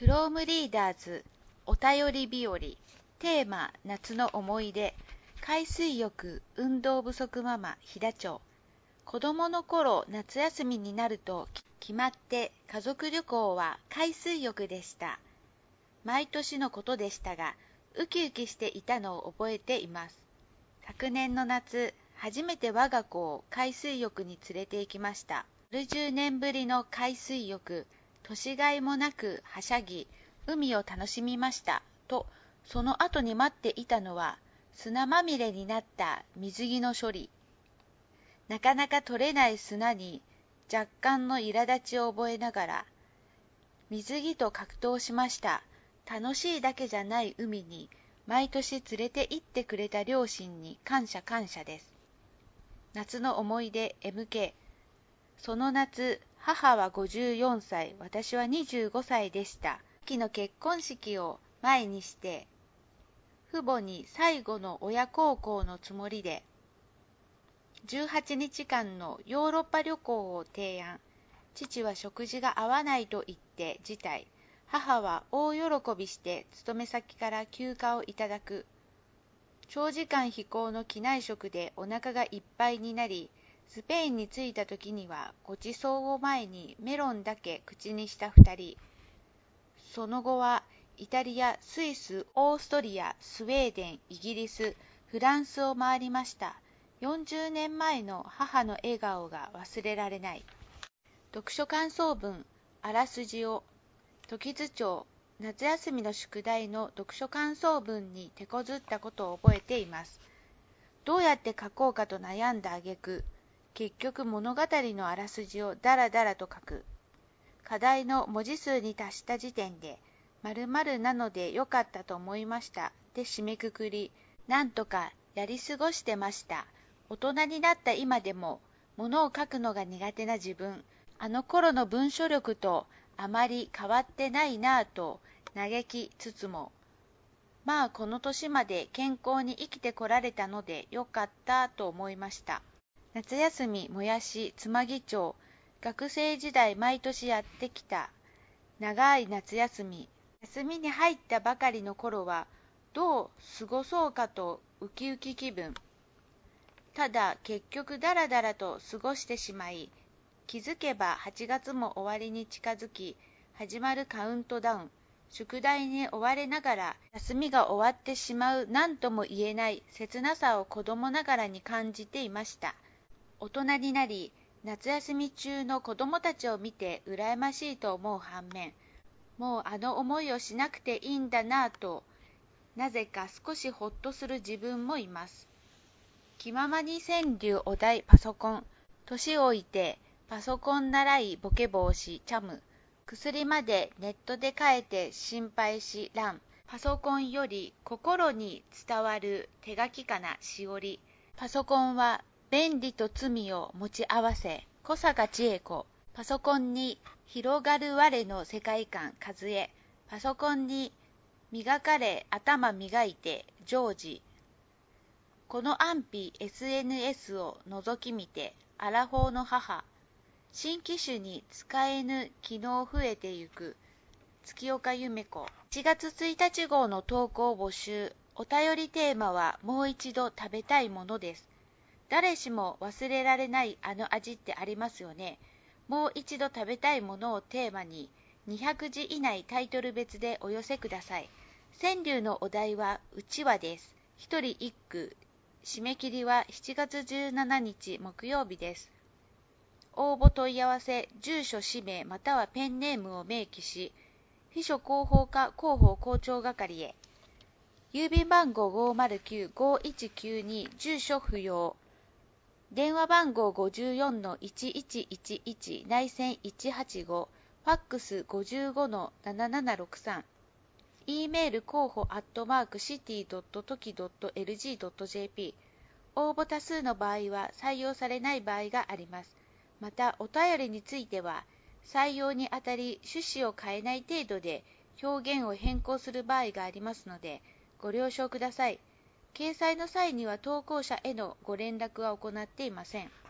from リーダーズお便り日和テーマ夏の思い出海水浴運動不足ママ飛騨町子供の頃夏休みになると決まって家族旅行は海水浴でした。毎年のことでしたがウキウキしていたのを覚えています。昨年の夏初めて我が子を海水浴に連れて行きました。10年ぶりの海水浴年がいもなくはしゃぎ海を楽しみましたとその後に待っていたのは砂まみれになった水着の処理。なかなか取れない砂に若干の苛立ちを覚えながら水着と格闘しました。楽しいだけじゃない海に毎年連れて行ってくれた両親に感謝です。夏の思い出 MK。 その夏母は54歳、私は25歳でした。秋の結婚式を前にして、父母に最後の親孝行のつもりで、18日間のヨーロッパ旅行を提案。父は食事が合わないと言って辞退。母は大喜びして勤め先から休暇をいただく。長時間飛行の機内食でお腹がいっぱいになり、スペインに着いた時にはごちそうを前にメロンだけ口にした2人。その後はイタリア、スイス、オーストリア、スウェーデン、イギリス、フランスを回りました。40年前の母の笑顔が忘れられない。読書感想文あらすじを時津町夏休みの宿題の読書感想文に手こずったことを覚えています。どうやって書こうかと悩んだ挙句結局物語のあらすじをだらだらと書く。課題の文字数に達した時点で〇〇なのでよかったと思いましたで締めくくり、なんとかやり過ごしてました。大人になった今でも物を書くのが苦手な自分、あの頃の文章力とあまり変わってないなぁと嘆きつつも、まあこの年まで健康に生きてこられたのでよかったと思いました。夏休みもやしつまぎ町、学生時代毎年やってきた長い夏休み。休みに入ったばかりの頃はどう過ごそうかとウキウキ気分。ただ結局だらだらと過ごしてしまい、気づけば8月も終わりに近づき、始まるカウントダウン。宿題に追われながら休みが終わってしまう何とも言えない切なさを子供ながらに感じていました。大人になり、夏休み中の子供たちを見て羨ましいと思う反面、もうあの思いをしなくていいんだなぁと、なぜか少しほっとする自分もいます。気ままに川柳お題パソコン。年老いてパソコン習いボケ防止チャム。薬までネットで買えて心配しらん。パソコンより心に伝わる手書きかなしおり。パソコンは便利と罪を持ち合わせ、小坂千恵子。パソコンに広がる我の世界観、和江。パソコンに磨かれ頭磨いて、ジョージ。この安否 SNS を覗き見て、アラフォーの母。新機種に使えぬ機能増えてゆく、月岡夢子。1月1日号の投稿募集。お便りテーマはもう一度食べたいものです。誰しも忘れられないあの味ってありますよね。もう一度食べたいものをテーマに200字以内タイトル別でお寄せください。川柳のお題はうちわです。一人一句。締め切りは7月17日木曜日です。応募問い合わせ、住所氏名またはペンネームを明記し、秘書広報課広報校長係へ。郵便番号 509-5192 住所不要。電話番号 54-1111 内線185、ファックス 55-7763、e メール広報@city.toki.lg.jp。応募多数の場合は採用されない場合があります。また、お便りについては、採用にあたり趣旨を変えない程度で表現を変更する場合がありますので、ご了承ください。掲載の際には投稿者へのご連絡は行っていません。